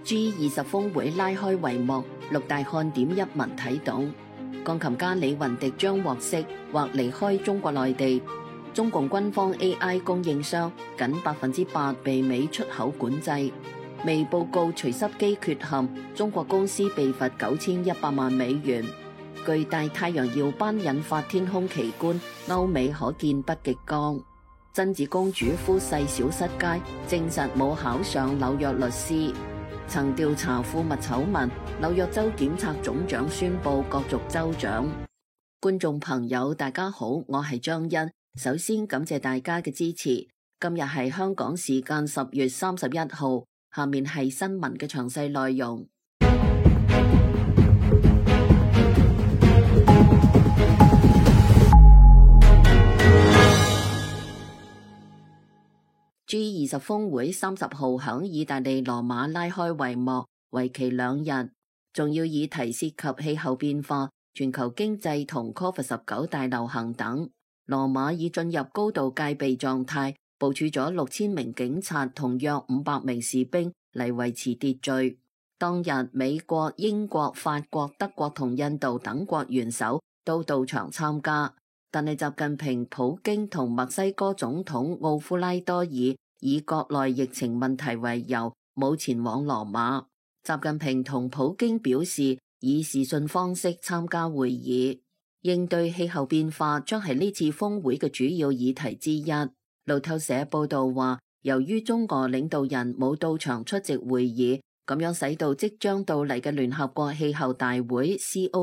G20峰會拉開帷幕，6大看點一文睇懂。鋼琴家李雲迪將獲釋或離開中國內地。中共軍方 AI 供應商僅8%被美出口管制。微報告除濕機缺陷，中國公司被罰9100萬美元。巨大太陽耀斑引發天空奇觀，歐美可見北極光。真子公主夫婿小失街，證實冇考上紐約律師。曾調查庫物醜聞，紐約州檢察總長宣布角逐州長。觀眾朋友大家好，我係張欣，首先感謝大家嘅支持。今日係香港時間10月31號，下面係新聞嘅詳細內容。G20峰會30號響意大利羅馬拉開帷幕，為期2日。重要議題涉及氣候變化、全球經濟同 COVID-19 大流行等。羅馬已進入高度戒備狀態，部署咗6000名警察同約500名士兵嚟維持秩序。當日，美國、英國、法國、德國同印度等國元首都到場參加。但係習近平、普京同墨西哥總統奧夫拉多爾以國內疫情問題為由，冇前往羅馬。習近平同普京表示以視訊方式參加會議。應對氣候變化將係呢次峰會嘅主要議題之一。路透社報道話，由於中俄領導人冇到場出席會議，咁樣使到即將到嚟嘅聯合國氣候大會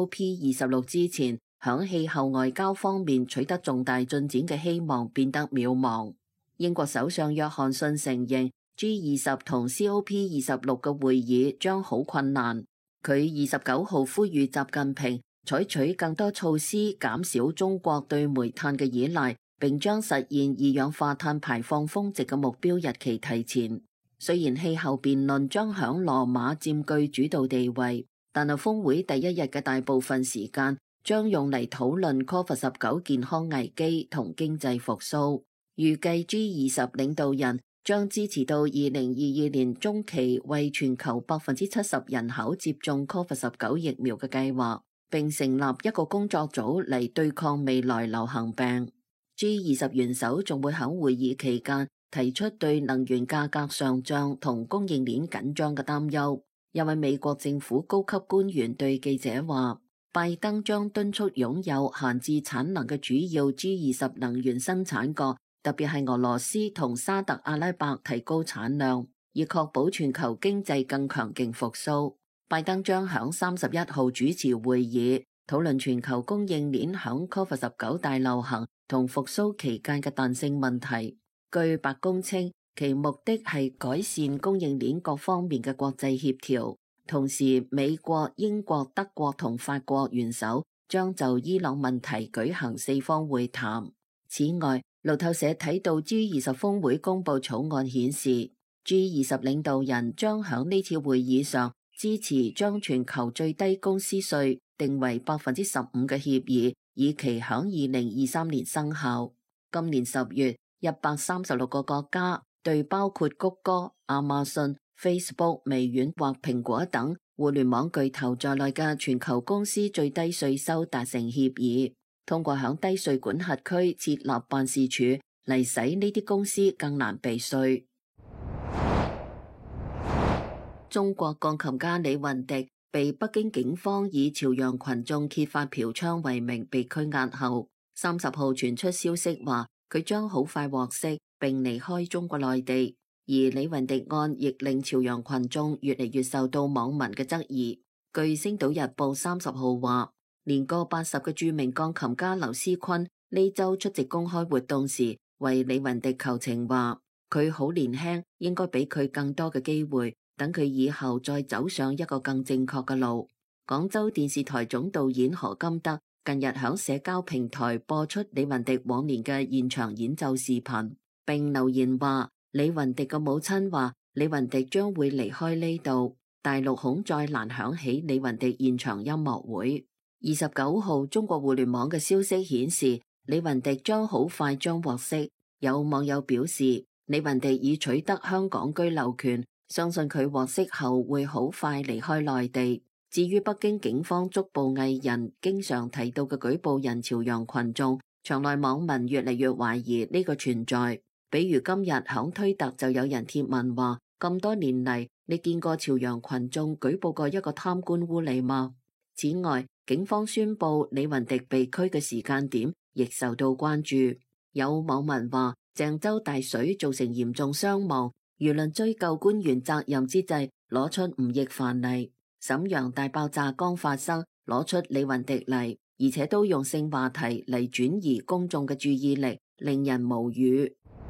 COP26 之前，響氣候外交方面取得重大進展嘅希望變得渺茫。英國首相約翰遜承認 G20 同 COP26 嘅會議將好困難。佢29號呼籲習近平採取更多措施減少中國對煤炭嘅依賴，並將實現二氧化碳排放峰值嘅目標日期提前。雖然氣候辯論將響羅馬佔據主導地位，但係峰會第一日嘅大部分時間將用嚟討論 COVID-19 健康危機同經濟復甦。預計 G20 領導人將支持到2022年中期為全球70%人口接種 COVID-19 疫苗嘅計劃，並成立一個工作組嚟對抗未來流行病。G20 元首仲會喺會議期間提出對能源價格上漲同供應鏈緊張嘅擔憂。一位美國政府高級官員對記者話，拜登將敦促擁有閒置產能嘅主要 G20 能源生產國，特別係俄羅斯同沙特阿拉伯提高產量，以確保全球經濟更強勁復甦。拜登將響31號主持會議，討論全球供應鏈響 COVID-19 大流行同復甦期間嘅彈性問題。據白宮稱，其目的係改善供應鏈各方面嘅國際協調。同時，美國、英國、德國同法國元首將就伊朗問題舉行4方會談。此外，路透社睇到 G20 峰會公佈草案顯示， G20 領導人將響呢次會議上支持將全球最低公司稅定為15%嘅協議，以期響2023年生效。今年10月，136個國家對包括谷歌、亞馬遜、Facebook、微軟或蘋果等互聯網巨頭在內嘅全球公司最低稅收達成協議，通過響低稅管轄區設立辦事處嚟使呢啲公司更難避稅。中國鋼琴家李雲迪被北京警方以朝陽群眾揭發嫖娼為名被拘押後，30號傳出消息話佢將好快獲釋並離開中國內地。而李雲迪案亦令朝陽群眾越嚟越受到網民嘅質疑。據星島日報30號話，年過80嘅著名鋼琴家劉思坤呢周出席公開活動時，為李雲迪求情，話佢好年輕，應該俾佢更多嘅機會，等佢以後再走上一個更正確嘅路。廣州電視台總導演何金德近日響社交平台播出李雲迪往年嘅現場演奏視頻，並留言話，李雲迪嘅母親話李雲迪將會離開呢度，大陸恐再難響起李雲迪現場音樂會。29號中國互聯網嘅消息顯示，李雲迪將好快將獲釋。有網友表示，李雲迪已取得香港居留權， 相信佢獲釋後會好快離開內地。至於北京警方捉捕藝人經常提到嘅舉報人朝陽群眾，場內網民越嚟越懷疑呢個存在。比如今日響推特就有人貼文話，咁多年嚟，你見過朝陽群眾舉報過一個貪官污吏嗎？此外，警方宣布李雲迪被拘嘅時間點亦受到關注。有網民話，鄭州大水造成嚴重傷亡，輿論追究官員責任之際，攞出吳亦凡嚟。瀋陽大爆炸剛發生，攞出李雲迪嚟，而且都用性話題嚟轉移公眾嘅注意力，令人無語。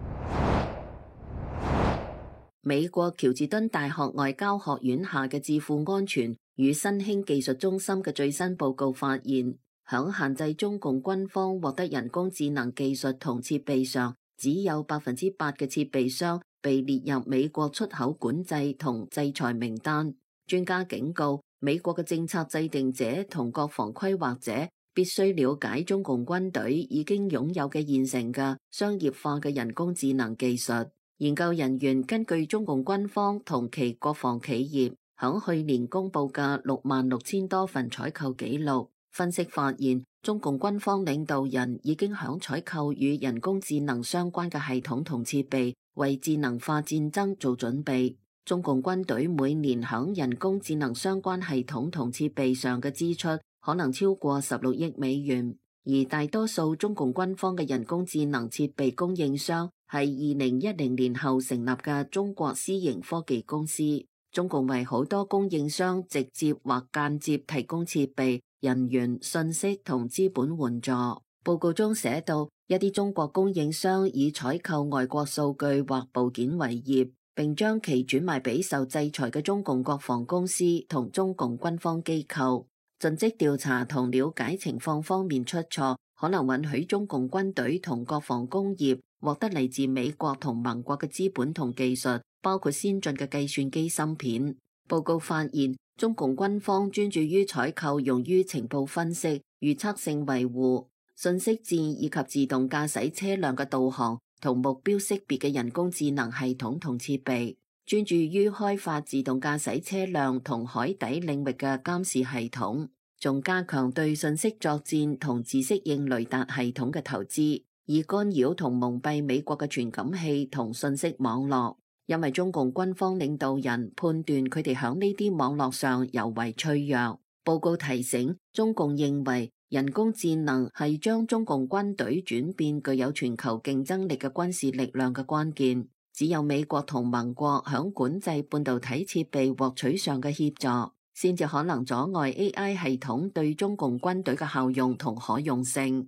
美國喬治敦大學外交學院下嘅智庫安全與新興技術中心嘅最新報告發現，響限制中共軍方獲得人工智能技術同設備上，只有8%嘅設備商被列入美國出口管制同制裁名單。專家警告，美國嘅政策制定者同國防規劃者必須了解中共軍隊已經擁有嘅現成嘅商業化嘅人工智能技術。研究人員根據中共軍方同其國防企業響去年公布嘅66000多份採購記錄，分析發現，中共軍方領導人已經響採購與人工智能相關嘅系統同設備，為智能化戰爭做準備。中共軍隊每年響人工智能相關系統同設備上嘅支出可能超過16億美元，而大多數中共軍方嘅人工智能設備供應商係2010年後成立嘅中國私營科技公司。中共為好多供應商直接或間接提供設備、人員、信息同資本援助。報告中寫到，一啲中國供應商以採購外國數據或部件為業，並將其轉賣俾受制裁嘅中共國防公司同中共軍方機構。盡職調查同了解情況方面出錯，可能允許中共軍隊同國防工業獲得嚟自美國同盟國嘅資本同技術，包括先進嘅計算機芯片。報告發現，中共軍方專注於採購用於情報分析、預測性維護、信息戰以及自動駕駛車輛嘅導航同目標識別嘅人工智能系統同設備，專注於開發自動駕駛車輛同海底領域嘅監視系統，仲加強對信息作戰同自適應雷達系統嘅投資，以干擾同蒙蔽美國嘅傳感器同信息網絡。因為中共軍方領導人判斷佢哋響呢啲網絡上尤為脆弱。報告提醒，中共認為人工智能係將中共軍隊轉變具有全球競爭力嘅軍事力量嘅關鍵。只有美國同盟國響管制半導體設備獲取上嘅協助，先至可能阻礙 AI 系統對中共軍隊嘅效用同可用性。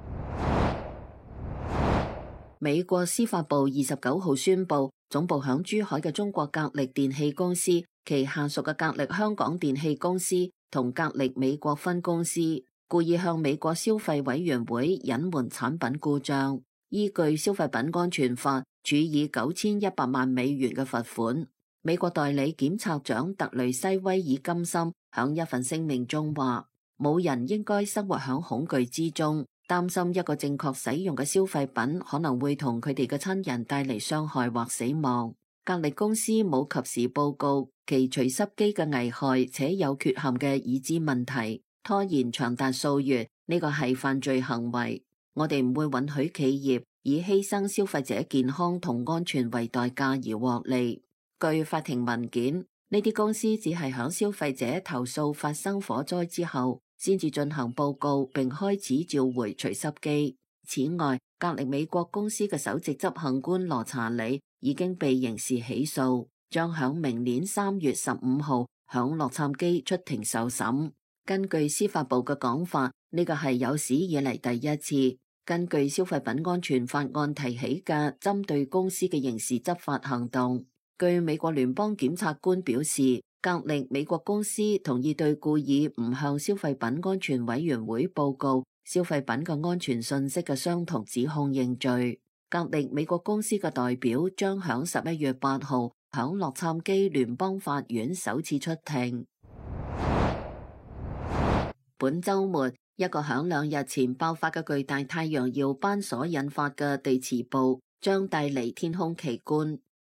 美國司法部29號宣布，總部響珠海嘅中國格力電器公司旗下屬嘅格力香港電器公司同格力美國分公司故意向美國消費委員會隱瞞產品故障，依據消費品安全法處以9100萬美元嘅罰款。美國代理檢察長特雷西威爾金森響一份聲明中話，冇人應該生活響恐懼之中，擔心一個正確使用嘅消費品可能會同佢哋嘅親人帶嚟傷害或死亡。格力公司冇及時報告其除濕機嘅危害且有缺陷嘅已知問題，拖延長達數月，呢個係犯罪行為。我哋唔會允許企業以犧牲消費者健康同安全為代價而獲利。據法庭文件，呢啲公司只係響消費者投訴發生火災之後，先至進行報告並開始召回除濕機。此外，格力美國公司嘅首席執行官羅查理已經被刑事起訴，將響明年3月15號響洛杉磯出庭受審。根據司法部嘅講法，呢個係有史以嚟第一次根據消費品安全法案提起嘅針對公司嘅刑事執法行動。據美國聯邦檢察官表示，格力美國公司同意對故意唔向消費品安全委員會報告消費品嘅安全信息嘅相同指控認罪。格力美國公司嘅代表將響11月8號響洛杉磯聯邦法院首次出庭。本週末，一個響2日前爆發嘅巨大太陽耀斑所引發嘅地磁暴將帶嚟天空奇觀。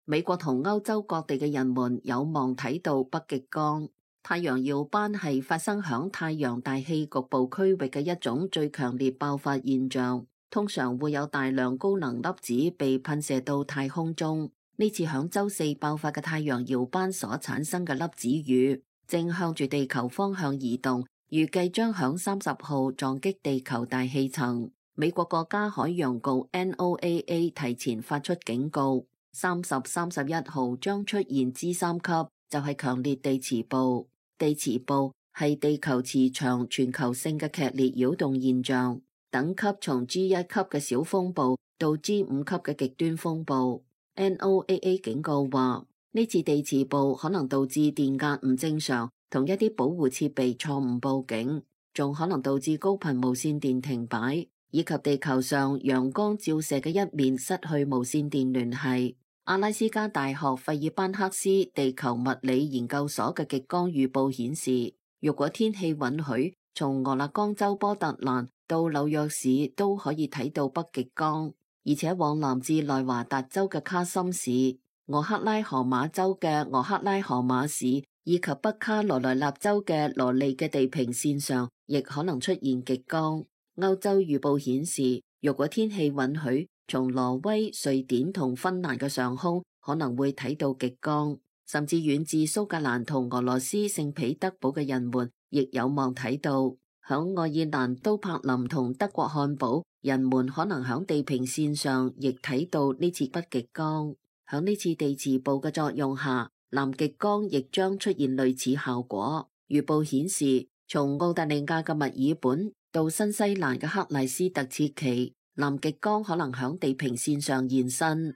美國同歐洲各地嘅人們有望睇到北極光。太陽耀斑係發生響太陽大氣局部區域嘅一種最強烈爆發現象，通常會有大量高能粒子被噴射到太空中。呢次響週四爆發嘅太陽耀斑所產生嘅粒子雨，正向住地球方向移動，預計將響30號撞擊地球大氣層。美國國家海洋局 NOAA 提前發出警告，30、31號將出現G3級，就係強烈地磁暴。地磁暴係地球磁場全球性嘅劇烈擾動現象，等級從 G1 級嘅小風暴到 G5級嘅極端風暴。NOAA 警告話，呢次地磁暴可能導致電壓唔正常，同一啲保護設備錯誤報警，仲可能導致高頻無線電停擺，以及地球上陽光照射嘅一面失去無線電聯繫。阿拉斯加大學費爾班克斯地球物理研究所嘅極光預報顯示，如果天氣允許，從俄勒岡州波特蘭到紐約市都可以睇到北極光，而且往南至內華達州嘅卡森市、俄克拉荷馬州嘅俄克拉荷馬市以及北卡羅來納州嘅羅利嘅地平線上，亦可能出現極光。歐洲預報顯示，如果天氣允許，從挪威、瑞典同芬蘭嘅上空可能會睇到極光，甚至遠至蘇格蘭同俄羅斯聖彼得堡嘅人們亦有望睇到。響愛爾蘭都柏林同德國漢堡，人們可能響地平線上亦睇到呢次北極光。響呢次地磁暴嘅作用下，南極光亦將出現類似效果。預報顯示，從澳大利亞嘅墨爾本到新西蘭嘅克賴斯特切奇，南極光可能響地平線上現身。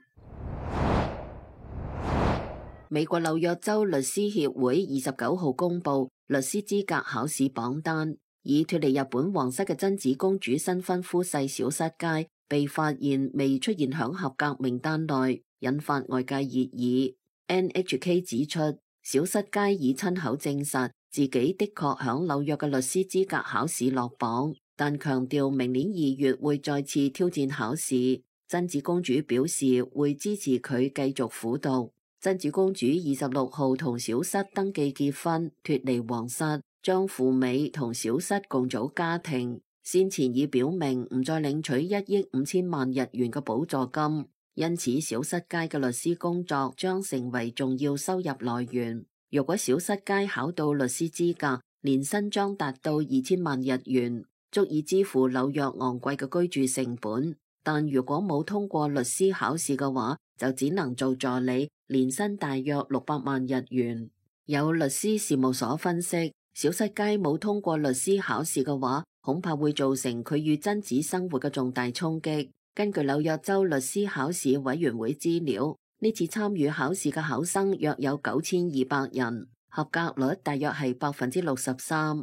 美國紐約州律師協會29號公布律師資格考試榜單，以脫離日本皇室嘅真子公主新婚夫婿小室圭被發現未出現響合格名單內，引發外界熱議。NHK 指出，小室圭已親口證實自己的確響紐約嘅律師資格考試落榜，但強調明年2月會再次挑戰考試。真子公主表示會支持佢繼續苦讀。真子公主26號同小室登記結婚，脫離皇室，將赴美同小室共組家庭。先前已表明唔再領取1億5千萬日元嘅補助金，因此小室圭嘅律師工作將成為重要收入來源。如果小室圭考到律師資格，年薪將達到2000萬日元，足以支付紐約昂貴嘅居住成本。但如果冇通過律師考試嘅話，就只能做助理，年薪大約600萬日元。有律師事務所分析，小室圭冇通過律師考試嘅話，恐怕會造成佢與真子生活嘅重大衝擊。根據紐約州律師考試委員會資料，呢次參與考試嘅考生約有9200人，合格率大約係63%。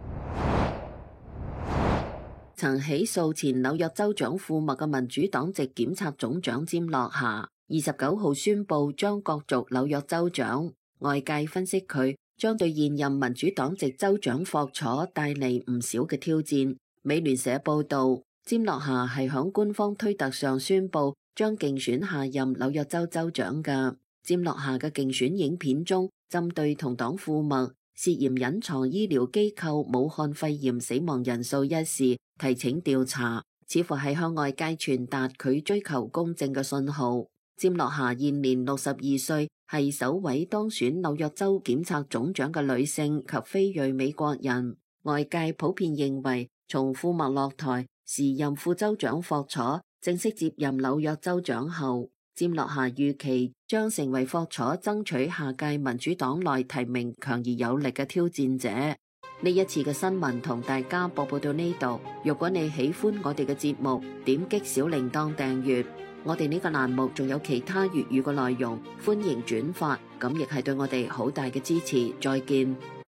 曾起訴前紐約州長庫默嘅民主黨籍檢察總長詹諾夏29號宣布將角逐紐約州長，外界分析佢將對現任民主黨籍州長霍楚帶嚟唔少嘅挑戰。美聯社報道，詹諾夏係響官方推特上宣布將競選下任紐約州州長嘅。詹諾夏嘅競選影片中，針對同黨庫默涉嫌隱藏醫療機構武漢肺炎死亡人數一事提請調查，似乎係向外界傳達佢追求公正嘅信號。詹諾夏現年62歲，係首位當選紐約州檢察總長嘅女性及非裔美國人。外界普遍認為，從庫默落台，時任副州長霍楚正式接任紐約州長後，詹諾夏預期將成為霍楚爭取下屆民主黨內提名強而有力嘅挑戰者。呢一次嘅新聞同大家播報到呢度。如果你喜歡我哋嘅節目，點擊小鈴鐺訂閱。我哋呢個欄目仲有其他粵語嘅內容，歡迎轉發，咁亦係對我哋好大嘅支持。再見。